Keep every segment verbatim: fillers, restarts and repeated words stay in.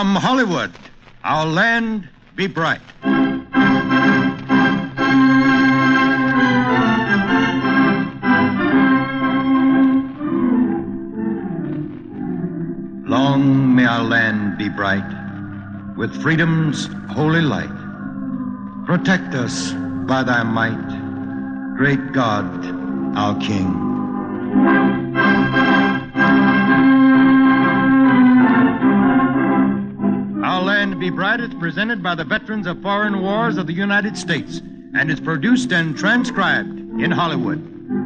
From Hollywood, our land be bright. Long may our land be bright, with freedom's holy light. Protect us by thy might, great God, our King. Our Land Be Bright is presented by the veterans of foreign wars of the United States and is produced and transcribed in Hollywood.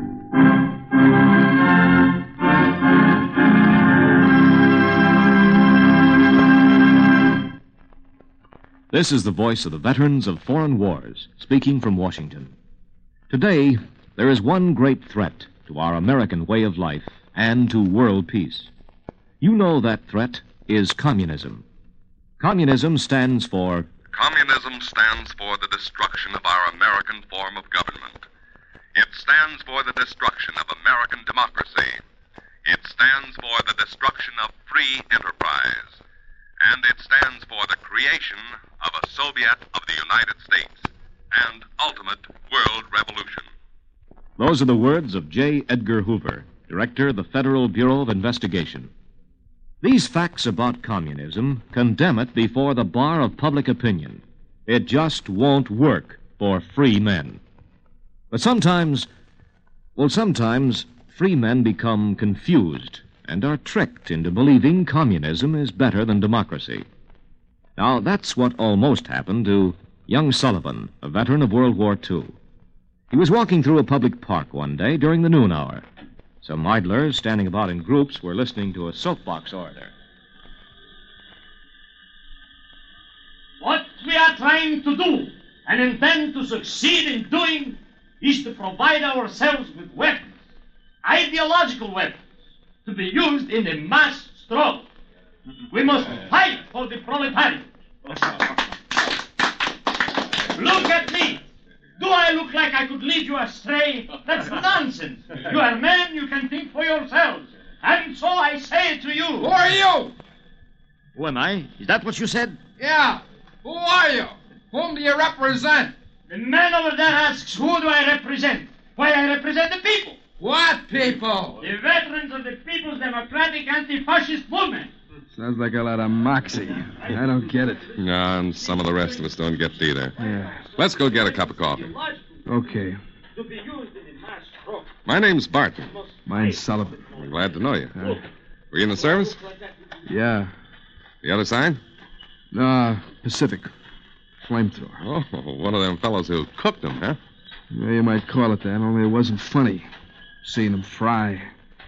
This is the voice of the veterans of foreign wars, speaking from Washington. Today, there is one great threat to our American way of life and to world peace. You know that threat is communism. Communism stands for... Communism stands for the destruction of our American form of government. It stands for the destruction of American democracy. It stands for the destruction of free enterprise. And it stands for the creation of a Soviet of the United States and ultimate world revolution. Those are the words of J. Edgar Hoover, director of the Federal Bureau of Investigation. These facts about communism condemn it before the bar of public opinion. It just won't work for free men. But sometimes, well, sometimes free men become confused and are tricked into believing communism is better than democracy. Now, that's what almost happened to young Sullivan, a veteran of World War Two. He was walking through a public park one day during the noon hour. Some idlers standing about in groups were listening to a soapbox orator. What we are trying to do and intend to succeed in doing is to provide ourselves with weapons, ideological weapons, to be used in a mass struggle. We must fight for the proletariat. Look at me. Do I look like I could lead you astray? That's nonsense. You are men, you can think for yourselves. And so I say to you... Who are you? Who am I? Is that what you said? Yeah. Who are you? Whom do you represent? The man over there asks, who do I represent? Why, I represent the people. What people? The veterans of the People's Democratic Anti-Fascist Movement. Sounds like a lot of moxie. I don't get it. No, and some of the rest of us don't get it either. Yeah. Let's go get a cup of coffee. Okay. To be used in a mass struggle. My name's Barton. Mine's Sullivan. I'm glad to know you. Uh, Were you in the service? yeah. The other side? No, Pacific. Flamethrower. Oh, one of them fellows who cooked them, huh? Yeah, you might call it that, only it wasn't funny. Seeing them fry.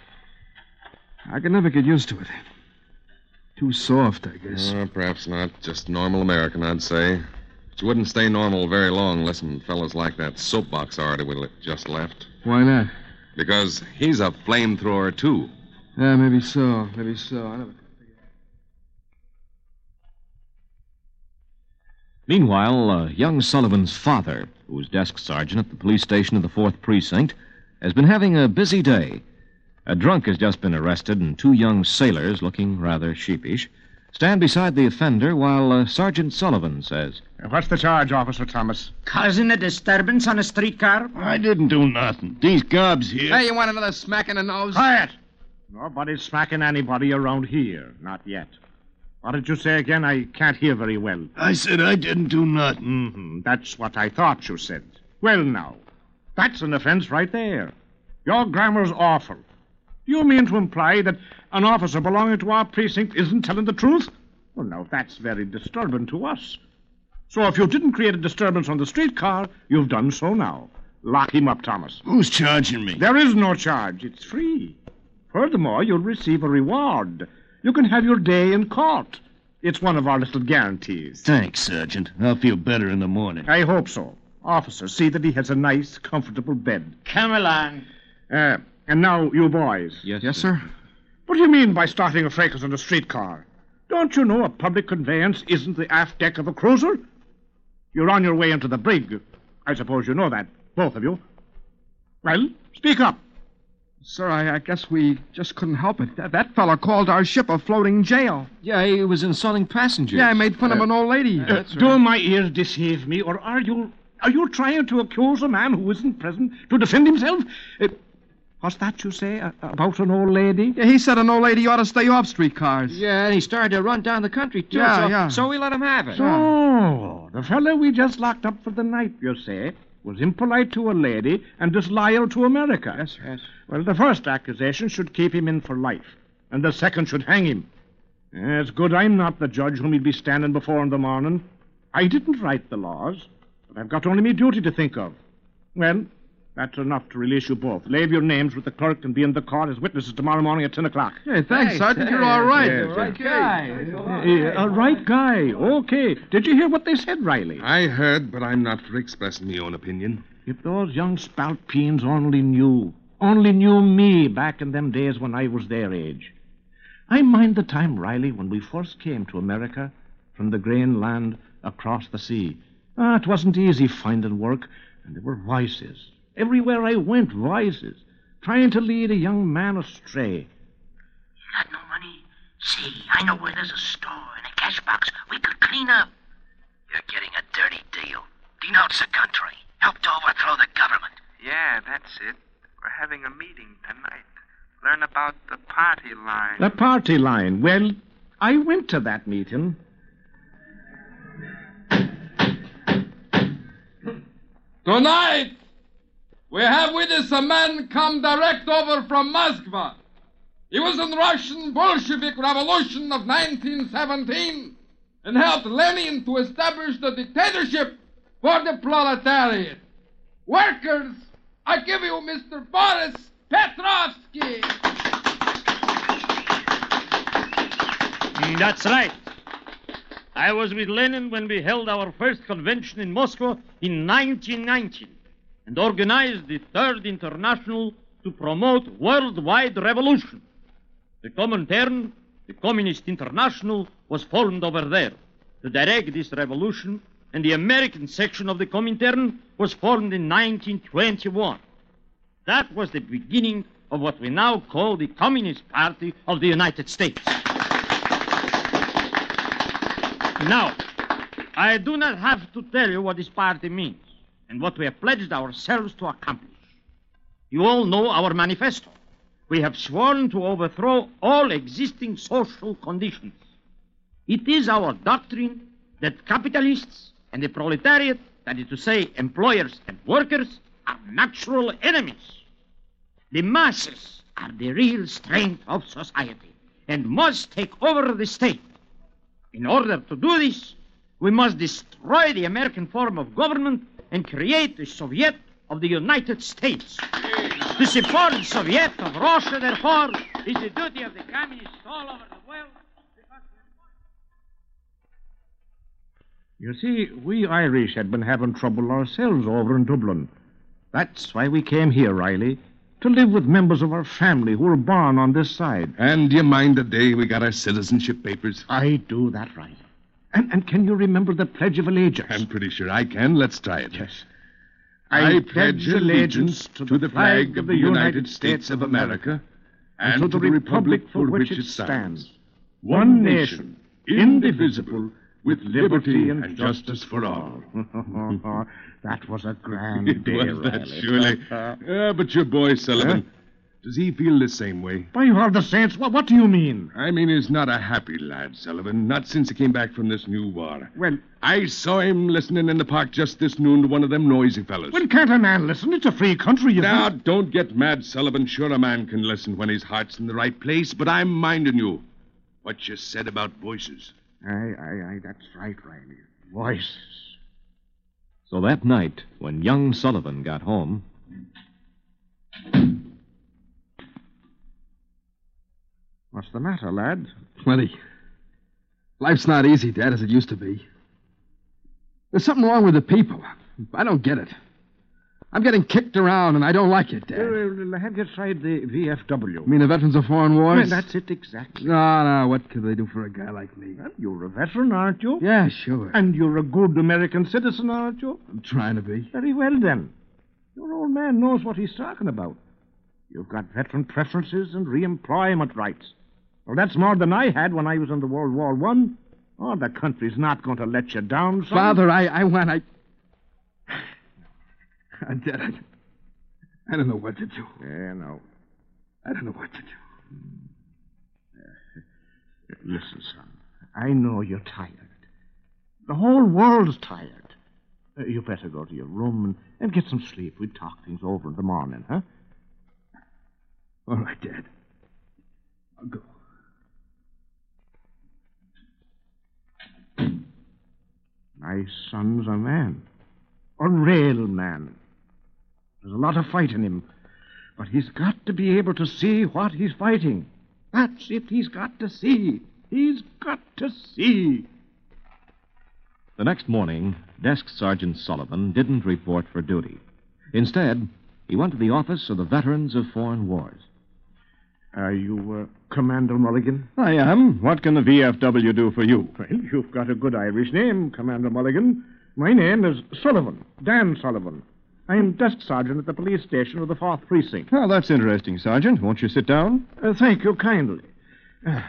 I could never get used to it. Too soft, I guess. Uh, perhaps not. Just normal American, I'd say. But you wouldn't stay normal very long listening to fellows like that soapbox orator we just left. Why not? Because he's a flamethrower, too. Yeah, maybe so. Maybe so. I never... Meanwhile, uh, young Sullivan's father, who was desk sergeant at the police station of the fourth Precinct, has been having a busy day. A drunk has just been arrested, and two young sailors, looking rather sheepish, stand beside the offender while uh, Sergeant Sullivan says... What's the charge, Officer Thomas? Causing a disturbance on a streetcar? I didn't do nothing. These gobs here... Hey, you want another smack in the nose? Quiet! Nobody's smacking anybody around here. Not yet. What did you say again? I can't hear very well. I said I didn't do nothing. Mm-hmm. That's what I thought you said. Well, now, that's an offense right there. Your grammar's awful. Do you mean to imply that an officer belonging to our precinct isn't telling the truth? Well, now, that's very disturbing to us. So if you didn't create a disturbance on the streetcar, you've done so now. Lock him up, Thomas. Who's charging me? There is no charge. It's free. Furthermore, you'll receive a reward. You can have your day in court. It's one of our little guarantees. Thanks, Sergeant. I'll feel better in the morning. I hope so. Officer, see that he has a nice, comfortable bed. Come along. Uh, and now, you boys. Yes, yes, sir? What do you mean by starting a fracas on a streetcar? Don't you know a public conveyance isn't the aft deck of a cruiser? You're on your way into the brig. I suppose you know that, both of you. Well, speak up. Sir, I, I guess we just couldn't help it. That, that fella called our ship a floating jail. Yeah, he was insulting passengers. Yeah, I made fun uh, of an old lady. Uh, do my ears deceive me, or are you are you trying to accuse a man who isn't present to defend himself? Uh, what's that you say uh, about an old lady? Yeah, he said an old lady ought to stay off streetcars. Yeah, and he started to run down the country, too. Yeah, so, yeah. So we let him have it. So, the fellow we just locked up for the night, you say, was impolite to a lady and disloyal to America. Yes, yes. Well, the first accusation should keep him in for life, and the second should hang him. It's good I'm not the judge whom he'd be standing before in the morning. I didn't write the laws, but I've got only my duty to think of. Well, that's enough to release you both. Leave your names with the clerk and be in the court as witnesses tomorrow morning at ten o'clock. Hey, thanks, Hey, Sergeant. hey, You're all right. yes, You're right yes. guy. Uh, a right guy. Okay. Did you hear what they said, Riley? I heard, but I'm not for expressing my own opinion. If those young spalpeens only knew, only knew me back in them days when I was their age. I mind the time, Riley, when we first came to America from the grain land across the sea. Ah, it wasn't easy finding work, and there were voices. Everywhere I went, voices, trying to lead a young man astray. You got no money? See, I know where there's a store and a cash box we could clean up. You're getting a dirty deal. Denounce the country. Help to overthrow the government. Yeah, that's it. We're having a meeting tonight. Learn about the party line. The party line? Well, I went to that meeting. Tonight, we have with us a man come direct over from Moscow. He was in the Russian Bolshevik Revolution of nineteen seventeen and helped Lenin to establish the dictatorship for the proletariat. Workers, I give you Mister Boris Petrovsky. That's right. I was with Lenin when we held our first convention in Moscow in nineteen nineteen and organized the Third International to promote worldwide revolution. The Comintern, the Communist International, was formed over there to direct this revolution, and the American section of the Comintern was formed in nineteen twenty-one. That was the beginning of what we now call the Communist Party of the United States. Now, I do not have to tell you what this party means and what we have pledged ourselves to accomplish. You all know our manifesto. We have sworn to overthrow all existing social conditions. It is our doctrine that capitalists and the proletariat, that is to say, employers and workers, are natural enemies. The masses are the real strength of society and must take over the state. In order to do this, we must destroy the American form of government and create the Soviet of the United States. To support the Soviet of Russia, therefore, is the duty of the communists all over the world. You see, we Irish had been having trouble ourselves over in Dublin. That's why we came here, Riley, to live with members of our family who were born on this side. And do you mind the day we got our citizenship papers? I do that, Riley. And, and can you remember the Pledge of Allegiance? I'm pretty sure I can. Let's try it. Yes. I pledge allegiance to the flag of the United States of America and to the republic for which it stands, one nation, indivisible, with liberty and justice for all. That was a grand It day, was that, Riley. surely. Uh, but your boy, Sullivan, huh? Does he feel the same way? By all the saints, what, what do you mean? I mean, he's not a happy lad, Sullivan, not since he came back from this new war. Well, I saw him listening in the park just this noon to one of them noisy fellows. Well, can't a man listen? It's a free country, you Now, know. don't get mad, Sullivan. Sure, a man can listen when his heart's in the right place, but I'm minding you. What you said about voices. Aye, aye, aye, that's right, Riley. Voices. So that night, when young Sullivan got home... What's the matter, lad? Plenty. Life's not easy, Dad, as it used to be. There's something wrong with the people. I don't get it. I'm getting kicked around, and I don't like it, Dad. Uh, have you tried the V F W? You mean the Veterans of Foreign Wars? Well, that's it exactly. No, no, what could they do for a guy like me? Well, you're a veteran, aren't you? Yeah, sure. And you're a good American citizen, aren't you? I'm trying to be. Very well, then. Your old man knows what he's talking about. You've got veteran preferences and re-employment rights. Well, that's more than I had when I was in the World War One. Oh, the country's not going to let you down, son. Father, I, I want... I... I did it. I don't know what to do. Yeah, no. I don't know what to do. Uh, listen, son. I know you're tired. The whole world's tired. Uh, you better go to your room and, and get some sleep. We'll talk things over in the morning, huh? All right, Dad. I'll go. My son's a man. A real man. There's a lot of fight in him. But he's got to be able to see what he's fighting. That's it. He's got to see. He's got to see. The next morning, Desk Sergeant Sullivan didn't report for duty. Instead, he went to the office of the Veterans of Foreign Wars. Are you uh, Commander Mulligan? I am. What can the V F W do for you? Well, you've got a good Irish name, Commander Mulligan. My name is Sullivan, Dan Sullivan. I am desk sergeant at the police station of the fourth Precinct. Oh, that's interesting, Sergeant. Won't you sit down? Uh, thank you kindly. Uh,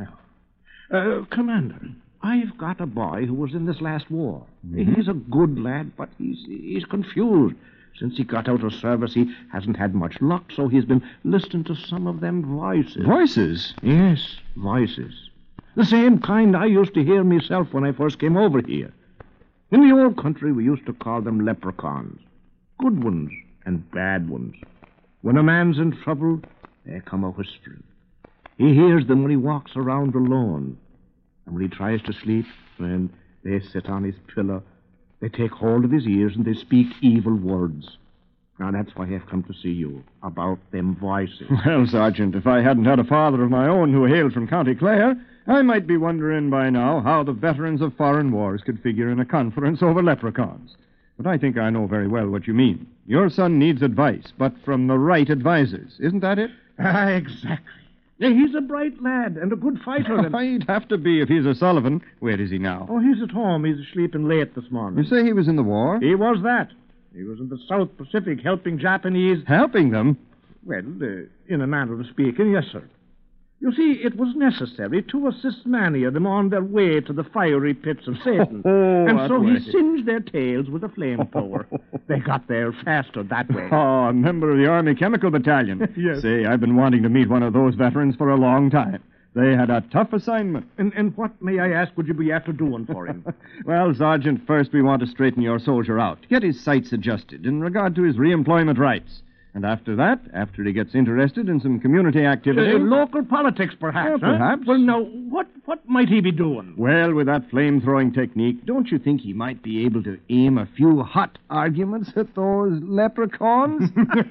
uh, Commander, I've got a boy who was in this last war. Mm-hmm. He's a good lad, but he's he's confused. Since he got out of service, he hasn't had much luck, so he's been listening to some of them voices. Voices? Yes, voices. The same kind I used to hear myself when I first came over here. In the old country, we used to call them leprechauns. Good ones and bad ones. When a man's in trouble, they come a whispering. He hears them when he walks around alone. And when he tries to sleep, then they sit on his pillow. They take hold of his ears and they speak evil words. Now, that's why I've come to see you, about them voices. Well, Sergeant, if I hadn't had a father of my own who hailed from County Clare, I might be wondering by now how the veterans of foreign wars could figure in a conference over leprechauns. But I think I know very well what you mean. Your son needs advice, but from the right advisors. Isn't that it? Ah, exactly. Yeah, he's a bright lad and a good fighter. And... He'd have to be if he's a Sullivan. Where is he now? Oh, he's at home. He's sleeping late this morning. You say he was in the war? He was that. He was in the South Pacific helping Japanese... Helping them? Well, uh, in a manner of speaking, yes, sir. You see, it was necessary to assist many of them on their way to the fiery pits of Satan. Oh, and so way. he singed their tails with a flamethrower. They got there faster that way. Oh, a member of the Army Chemical Battalion. Yes. Say, I've been wanting to meet one of those veterans for a long time. They had a tough assignment. And, and what, may I ask, would you be after doing for him? Well, Sergeant, first we want to straighten your soldier out. Get his sights adjusted in regard to his reemployment rights. And after that, after he gets interested in some community activity... Uh, local politics, perhaps, yeah, huh? perhaps. Well, now, what, what might he be doing? Well, with that flame-throwing technique, don't you think he might be able to aim a few hot arguments at those leprechauns?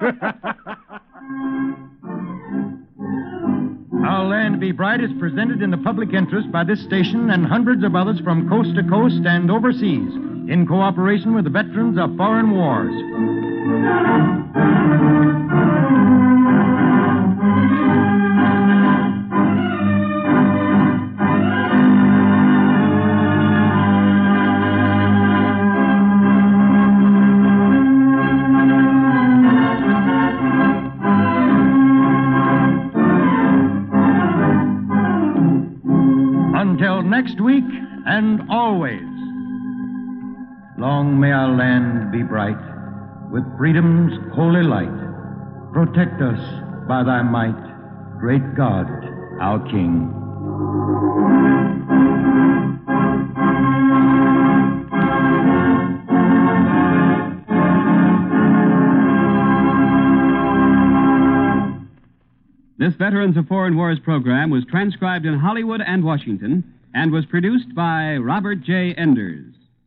Our Land Be Bright is presented in the public interest by this station and hundreds of others from coast to coast and overseas, in cooperation with the veterans of foreign wars. Until next week and always, long may our land be bright, with freedom's holy light. Protect us by thy might, great God, our King. This Veterans of Foreign Wars program was transcribed in Hollywood and Washington and was produced by Robert J. Enders.